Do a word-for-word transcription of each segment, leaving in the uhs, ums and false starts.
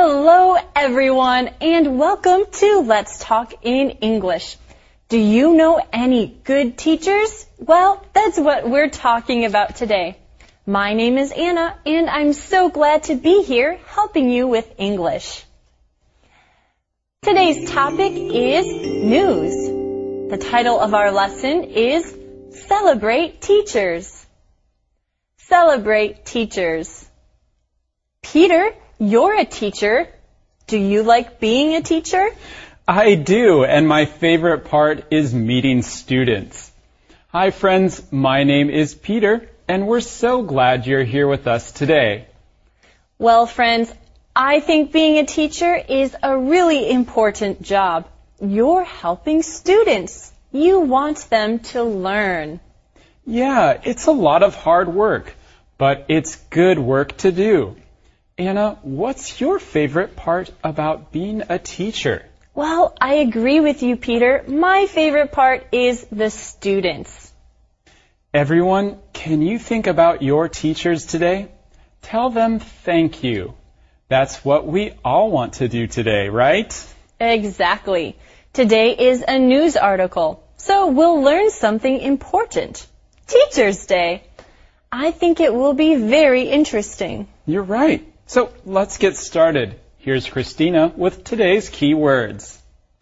Hello, everyone, and welcome to Let's Talk in English. Do you know any good teachers? Well, that's what we're talking about today. My name is Anna, and I'm so glad to be here helping you with English. Today's topic is news. The title of our lesson is Celebrate Teachers. Celebrate Teachers. Peter, you're a teacher. Do you like being a teacher? I do, and my favorite part is meeting students. Hi friends, my name is Peter, and we're so glad you're here with us today. Well, friends, I think being a teacher is a really important job. You're helping students. You want them to learn. Yeah, it's a lot of hard work, but it's good work to do. Anna, what's your favorite part about being a teacher? Well, I agree with you, Peter. My favorite part is the students. Everyone, can you think about your teachers today? Tell them thank you. That's what we all want to do today, right? Exactly. Today is a news article, so we'll learn something important. Teachers' Day. I think it will be very interesting. You're right. So let's get started. Here's Christina with today's key words.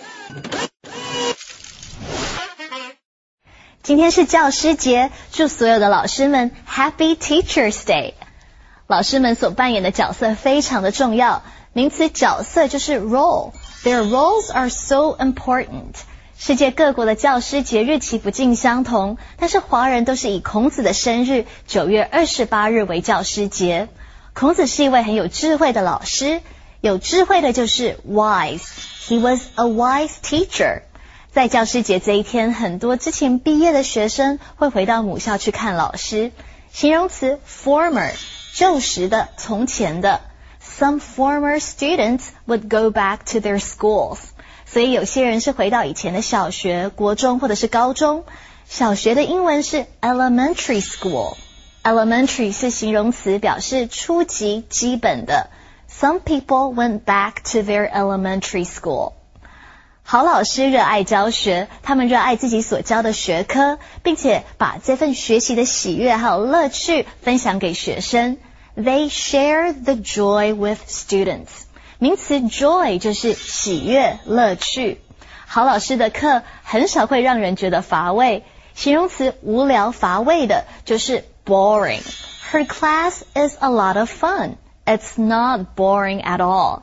今天是教师节，祝所有的老师们 Happy Teachers Day。老师们所扮演的角色非常的重要，名词角色就是 role。Their roles are so important。世界各国的教师节日期不尽相同，但是华人都是以孔子的生日九月二十八日为教师节。孔子是一位很有智慧的老师，有智慧的就是 wise。He was a wise teacher。在教师节这一天，很多之前毕业的学生会回到母校去看老师。形容词 former， 旧时的，从前的。Some former students would go back to their schools。所以有些人是回到以前的小学、国中或者是高中。小学的英文是 elementary school。Elementary 是形容词，表示初级、基本的。Some people went back to their elementary school。好老师热爱教学，他们热爱自己所教的学科，并且把这份学习的喜悦还有乐趣分享给学生。They share the joy with students。名词 joy 就是喜悦、乐趣。好老师的课很少会让人觉得乏味。形容词无聊、乏味的就是 boring. Her class is a lot of fun. It's not boring at all.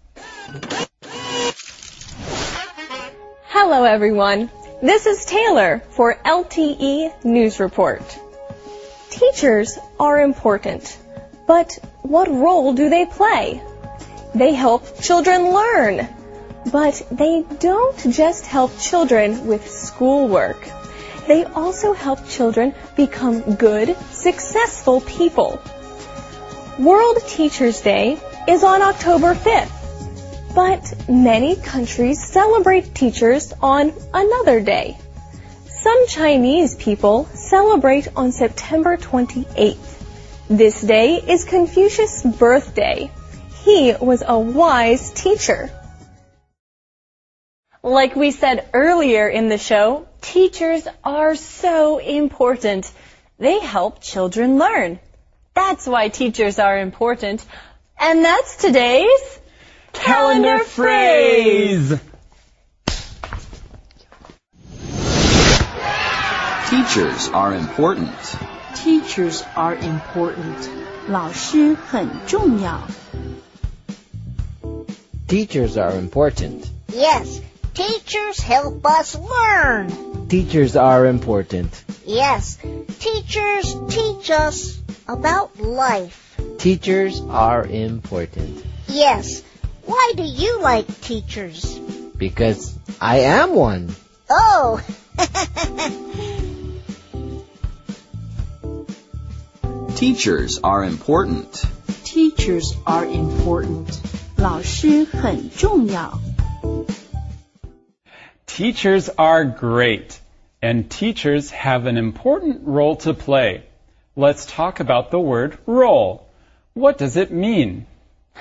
Hello, everyone. This is Taylor for L T E News Report. Teachers are important, but what role do they play? They help children learn, but they don't just help children with schoolwork. They also help children become good, successful people. World Teachers' Day is on October fifth, but many countries celebrate teachers on another day. Some Chinese people celebrate on September twenty-eighth. This day is Confucius' birthday. He was a wise teacher. Like we said earlier in the show, teachers are so important. They help children learn. That's why teachers are important. And that's today's Calendar phrase. Teachers are important. Teachers are important. 老师很重要。 Teachers are important. Yes, teachers help us learn. Teachers are important. Yes, teachers teach us about life. Teachers are important. Yes, why do you like teachers? Because I am one. Oh! Teachers are important. Teachers are important. 老师很重要。 Teachers are great, and teachers have an important role to play. Let's talk about the word role. What does it mean?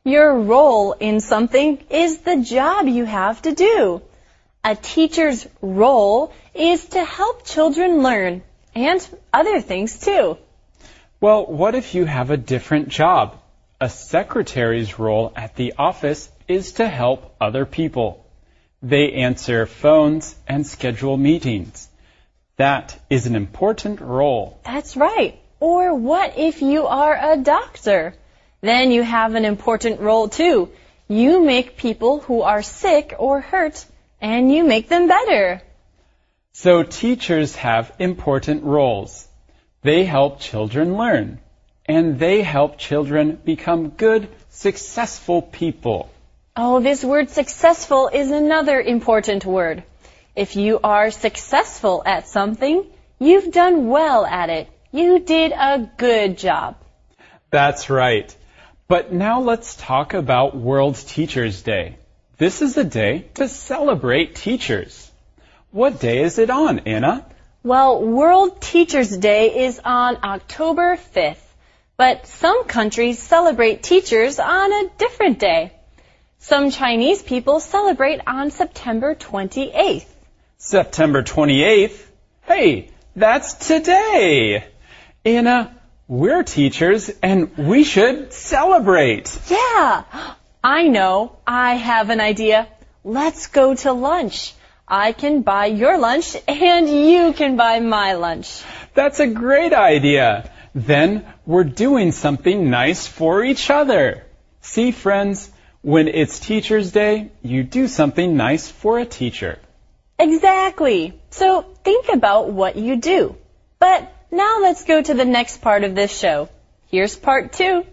Your role in something is the job you have to do. A teacher's role is to help children learn, and other things too. Well, what if you have a different job? A secretary's role at the office is to help other people. They answer phones and schedule meetings. That is an important role. That's right. Or what if you are a doctor? Then you have an important role too. You make people who are sick or hurt, and you make them better. So teachers have important roles. They help children learn, and they help children become good, successful people. Oh, this word successful is another important word. If you are successful at something, you've done well at it. You did a good job. That's right. But now let's talk about World Teachers' Day. This is a day to celebrate teachers. What day is it on, Anna? Well, World Teachers' Day is on October fifth, but some countries celebrate teachers on a different day. Some Chinese people celebrate on September twenty-eighth. September twenty-eighth? Hey, that's today! Anna, we're teachers and we should celebrate. Yeah, I know. I have an idea. Let's go to lunch. I can buy your lunch and you can buy my lunch. That's a great idea. Then we're doing something nice for each other. See, friends, when it's Teacher's Day, you do something nice for a teacher. Exactly. So think about what you do. But now let's go to the next part of this show. Here's part two.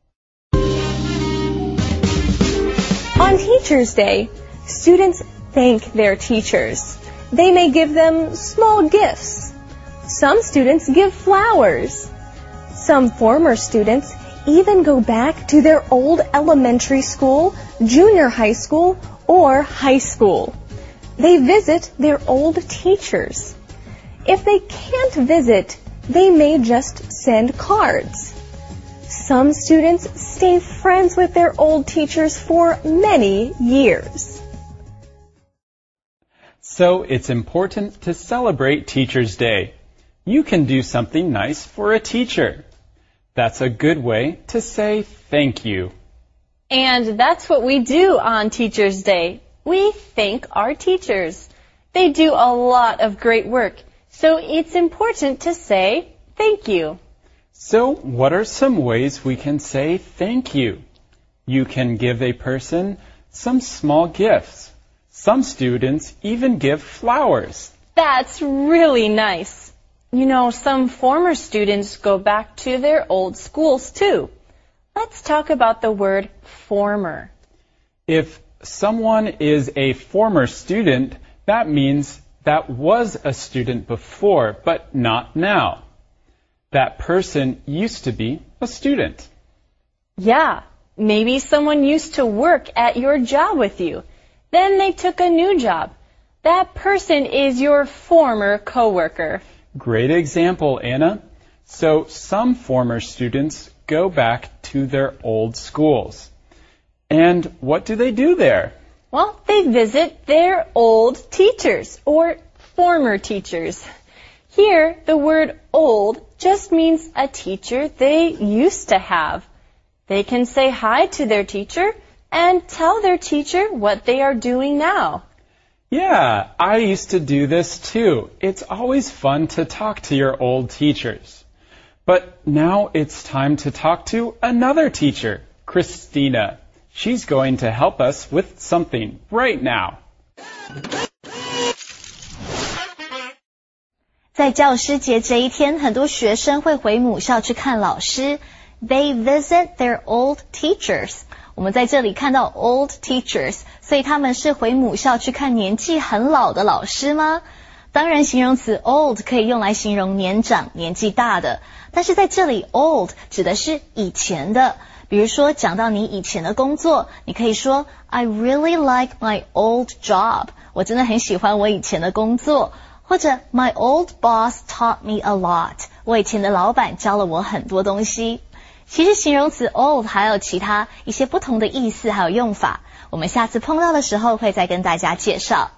On Teacher's Day, students thank their teachers. They may give them small gifts. Some students give flowers. Some former students even go back to their old elementary school, junior high school, or high school. They visit their old teachers. If they can't visit, they may just send cards. Some students stay friends with their old teachers for many years. So it's important to celebrate Teacher's Day. You can do something nice for a teacher. That's a good way to say thank you. And that's what we do on Teacher's Day. We thank our teachers. They do a lot of great work, so it's important to say thank you. So what are some ways we can say thank you? You can give a person some small gifts. Some students even give flowers. That's really nice. You know, some former students go back to their old schools too. Let's talk about the word former. If someone is a former student, that means that was a student before, but not now. That person used to be a student. Yeah, maybe someone used to work at your job with you. Then they took a new job. That person is your former coworker. Great example, Anna. So some former students go back to their old schools. And what do they do there? Well, they visit their old teachers or former teachers. Here, the word old just means a teacher they used to have. They can say hi to their teacher and tell their teacher what they are doing now. Yeah, I used to do this too. It's always fun to talk to your old teachers. But now it's time to talk to another teacher, Christina. She's going to help us with something right now. 在教师节这一天，很多学生会回母校去看老师。They visit their old teachers. 我们在这里看到 old teachers， 所以他们是回母校去看年纪很老的老师吗？当然，形容词 old 可以用来形容年长、年纪大的，但是在这里 old 指的是以前的。比如说，讲到你以前的工作，你可以说 I really like my old job. 我真的很喜欢我以前的工作。或者 My old boss taught me a lot. 我以前的老板教了我很多东西。 其实形容词 old 还有其他一些不同的意思还有用法，我们下次碰到的时候会再跟大家介绍。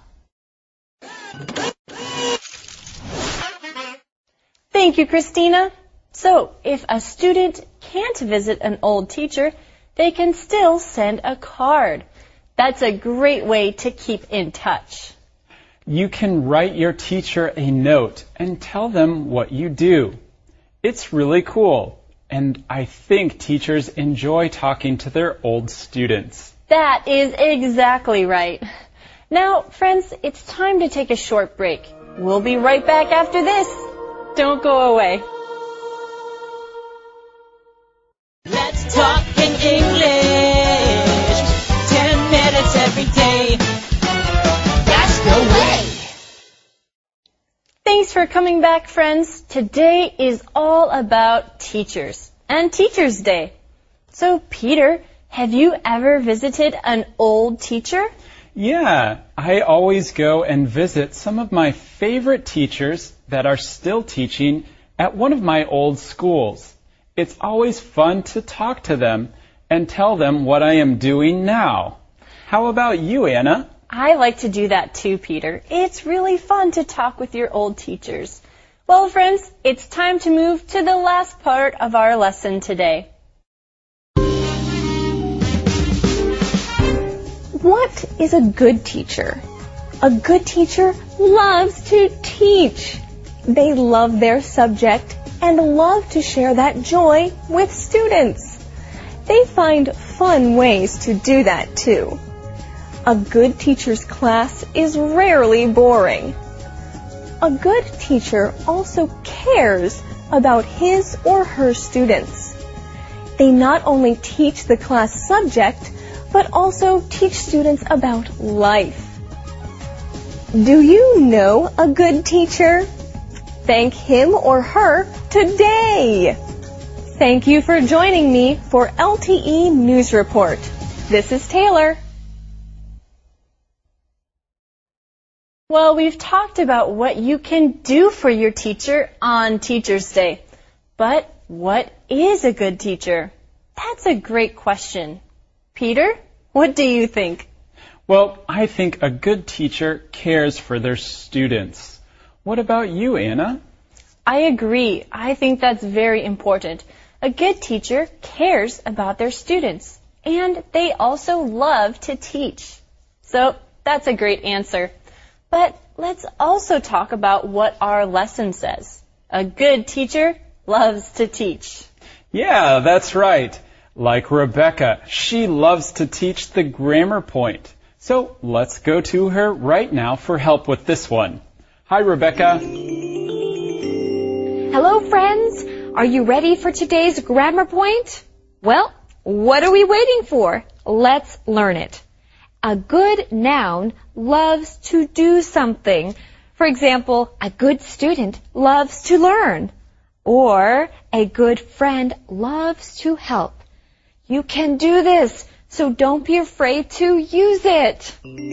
Thank you, Christina. So, if a student can't visit an old teacher, they can still send a card. That's a great way to keep in touch. You can write your teacher a note and tell them what you do. It's really cool, and I think teachers enjoy talking to their old students. That is exactly right. Now, friends, it's time to take a short break. We'll be right back after this. Don't go away. Let's talk in English. Ten minutes every day. That's the way. Thanks for coming back, friends. Today is all about teachers and Teachers' Day. So, Peter, have you ever visited an old teacher? Yeah, I always go and visit some of my favorite teachers that are still teaching at one of my old schools. It's always fun to talk to them and tell them what I am doing now. How about you, Anna? I like to do that too, Peter. It's really fun to talk with your old teachers. Well, friends, it's time to move to the last part of our lesson today. What is a good teacher? A good teacher loves to teach. They love their subject and love to share that joy with students. They find fun ways to do that too. A good teacher's class is rarely boring. A good teacher also cares about his or her students. They not only teach the class subject, but also teach students about life. Do you know a good teacher? Thank him or her today. Thank you for joining me for L T E News Report. This is Taylor. Well, we've talked about what you can do for your teacher on Teachers' Day. But what is a good teacher? That's a great question. Peter, what do you think? Well, I think a good teacher cares for their students. What about you, Anna? I agree. I think that's very important. A good teacher cares about their students, and they also love to teach. So that's a great answer. But let's also talk about what our lesson says. A good teacher loves to teach. Yeah, that's right. Like Rebecca, she loves to teach the grammar point. So let's go to her right now for help with this one. Hi, Rebecca. Hello, friends. Are you ready for today's grammar point? Well, what are we waiting for? Let's learn it. A good noun loves to do something. For example, a good student loves to learn. Or a good friend loves to help. You can do this, so don't be afraid to use it.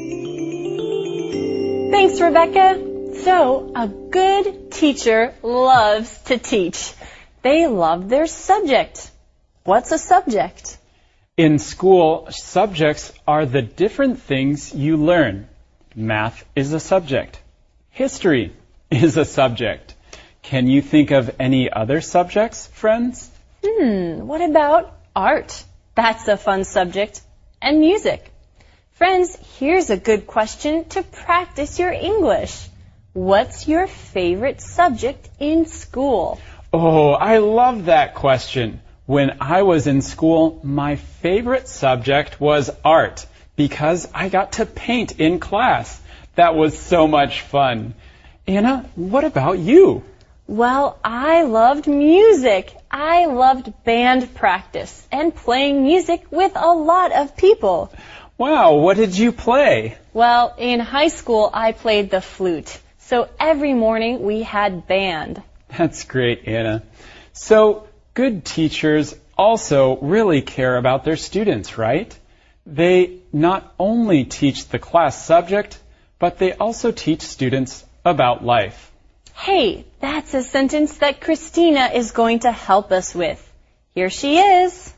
Thanks, Rebecca. So, a good teacher loves to teach. They love their subject. What's a subject? In school, subjects are the different things you learn. Math is a subject. History is a subject. Can you think of any other subjects, friends? Hmm, what about art? That's a fun subject. And music. Friends, here's a good question to practice your English. What's your favorite subject in school? Oh, I love that question. When I was in school, my favorite subject was art because I got to paint in class. That was so much fun. Anna, what about you? Well, I loved music. I loved band practice and playing music with a lot of people. Wow, what did you play? Well, in high school, I played the flute. So every morning we had band. That's great, Anna. So, good teachers also really care about their students, right? They not only teach the class subject, but they also teach students about life. Hey, that's a sentence that Christina is going to help us with. Here she is.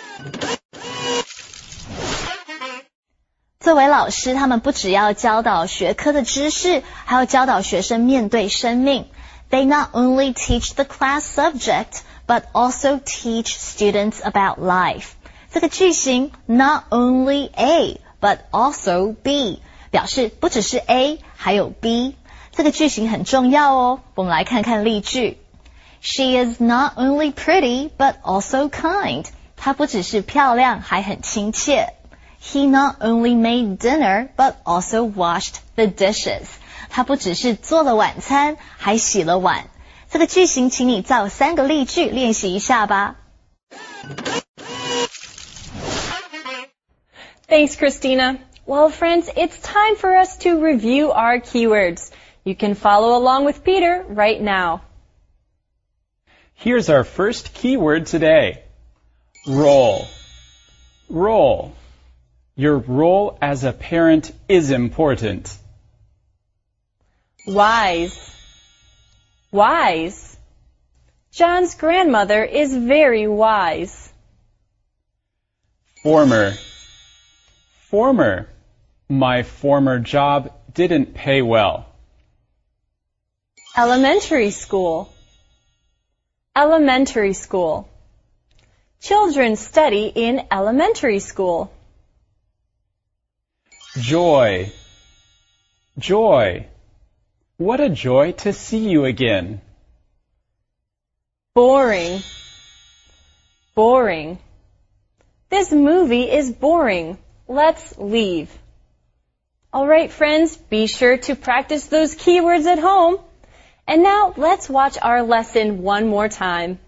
作为老师，他们不只要教导学科的知识，还要教导学生面对生命。They not only teach the class subject, but also teach students about life. 这个句型 not only A, but also B 表示不只是 A, 还有 B。这个句型很重要哦，我们来看看例句。She is not only pretty, but also kind. 她不只是漂亮，还很亲切。He not only made dinner, but also washed the dishes. 他不只是做了晚餐，还洗了碗。这个句型请你造三个例句练习一下吧。 Thanks, Christina. Well, friends, it's time for us to review our keywords. You can follow along with Peter right now. Here's our first keyword today. Role. Role. Your role as a parent is important. Wise. Wise. John's grandmother is very wise. Former. Former. My former job didn't pay well. Elementary school. Elementary school. Children study in elementary school. Joy. Joy. What a joy to see you again. Boring. Boring. This movie is boring. Let's leave. All right, friends, be sure to practice those keywords at home. And now let's watch our lesson one more time.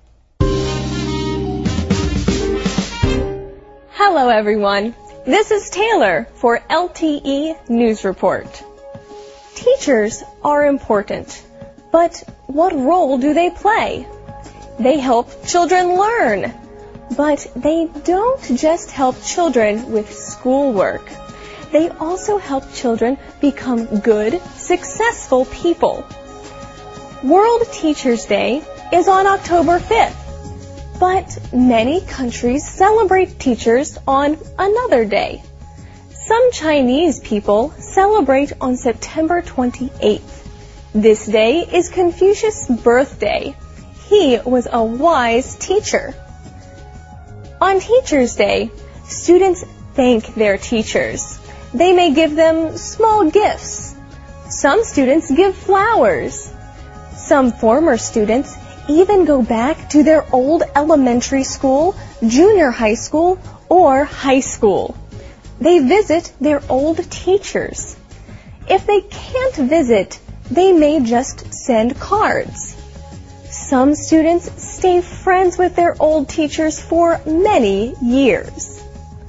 Hello, everyone. This is Taylor for L T E News Report. Teachers are important, but what role do they play? They help children learn, but they don't just help children with schoolwork. They also help children become good, successful people. World Teachers' Day is on October fifth, but many countries celebrate teachers on another day. Some Chinese people celebrate on September twenty-eighth. This day is Confucius' birthday. He was a wise teacher. On Teachers' Day, students thank their teachers. They may give them small gifts. Some students give flowers. Some former students even go back to their old elementary school, junior high school, or high school. They visit their old teachers. If they can't visit, they may just send cards. Some students stay friends with their old teachers for many years.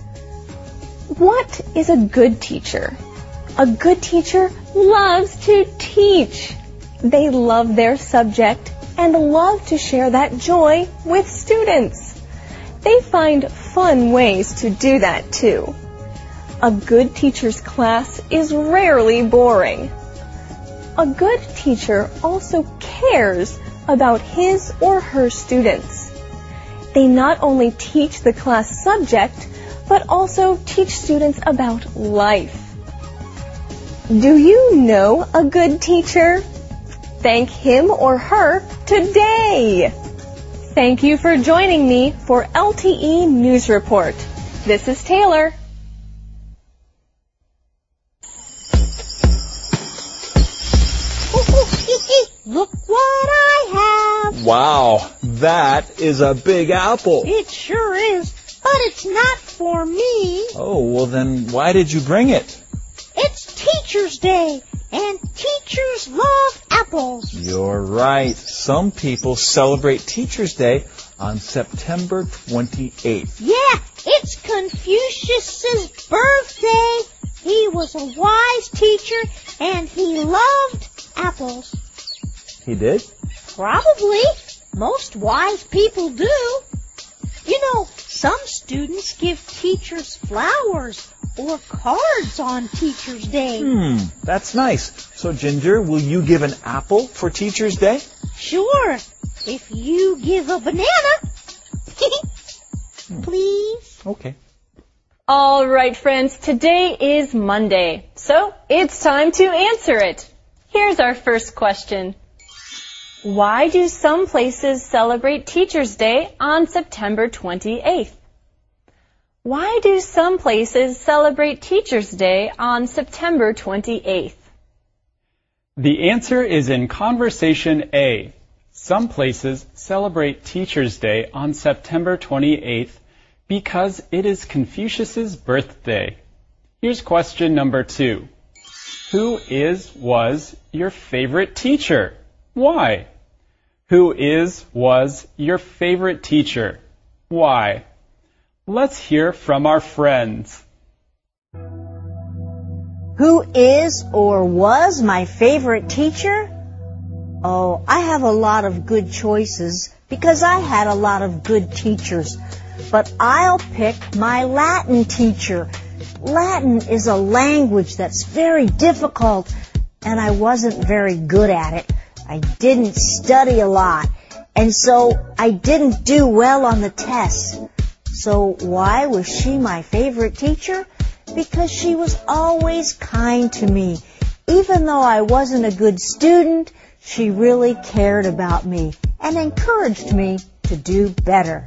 What is a good teacher? A good teacher loves to teach. They love their subject and love to share that joy with students. They find fun ways to do that too. A good teacher's class is rarely boring. A good teacher also cares about his or her students. They not only teach the class subject, but also teach students about life. Do you know a good teacher? Thank him or her today. Thank you for joining me for L T E News Report. This is Taylor. Look what I have. Wow, that is a big apple. It sure is, but it's not for me. Oh, well then why did you bring it? It's Teacher's Day, and teachers love apples. You're right. Some people celebrate Teacher's Day on September twenty-eighth. Yeah, it's Confucius's birthday. He was a wise teacher, and he loved apples. He did? Probably. Most wise people do. You know, some students give teachers flowers or cards on Teacher's Day. Hmm, that's nice. So, Ginger, will you give an apple for Teacher's Day? Sure, if you give a banana. please? Okay. All right, friends, today is Monday, so it's time to answer it. Here's our first question. Why do some places celebrate Teachers' Day on September twenty-eighth? Why do some places celebrate Teachers' Day on September twenty-eighth? The answer is in conversation A. Some places celebrate Teachers' Day on September twenty-eighth because it is Confucius's birthday. Here's question number two. Who is, was your favorite teacher? Why? Who is, was your favorite teacher? Why? Let's hear from our friends. Who is or was my favorite teacher? Oh, I have a lot of good choices because I had a lot of good teachers. But I'll pick my Latin teacher. Latin is a language that's very difficult, and I wasn't very good at it. I didn't study a lot, and so I didn't do well on the tests. So why was she my favorite teacher? Because she was always kind to me. Even though I wasn't a good student, she really cared about me and encouraged me to do better.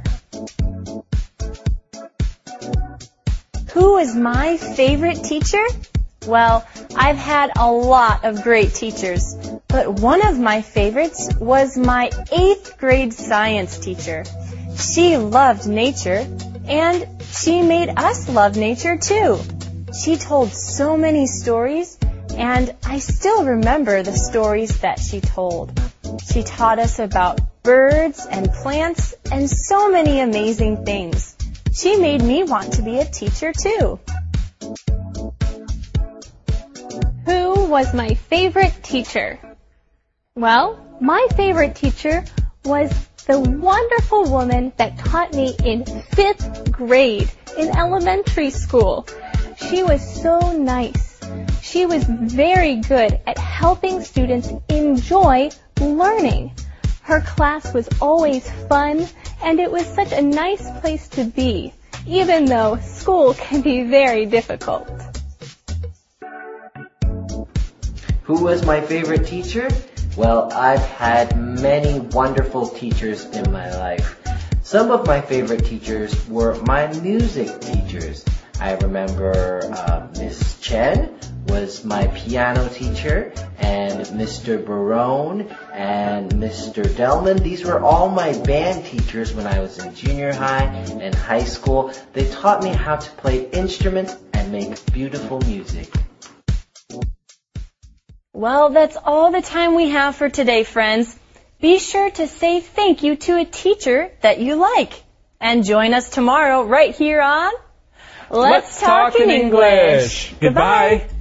Who is my favorite teacher? Well, I've had a lot of great teachers, but one of my favorites was my eighth grade science teacher. She loved nature, and she made us love nature too. She told so many stories, and I still remember the stories that she told. She taught us about birds and plants and so many amazing things. She made me want to be a teacher too. Who was my favorite teacher? Well, my favorite teacher was the wonderful woman that taught me in fifth grade in elementary school. She was so nice. She was very good at helping students enjoy learning. Her class was always fun, and it was such a nice place to be, even though school can be very difficult. Who was my favorite teacher? Well, I've had many wonderful teachers in my life. Some of my favorite teachers were my music teachers. I remember uh, Miss Chen was my piano teacher, and Mister Barone and Mister Delman. These were all my band teachers when I was in junior high and high school. They taught me how to play instruments and make beautiful music. Well, that's all the time we have for today, friends. Be sure to say thank you to a teacher that you like. And join us tomorrow right here on Let's, Let's Talk, Talk in English. English. Goodbye. Goodbye.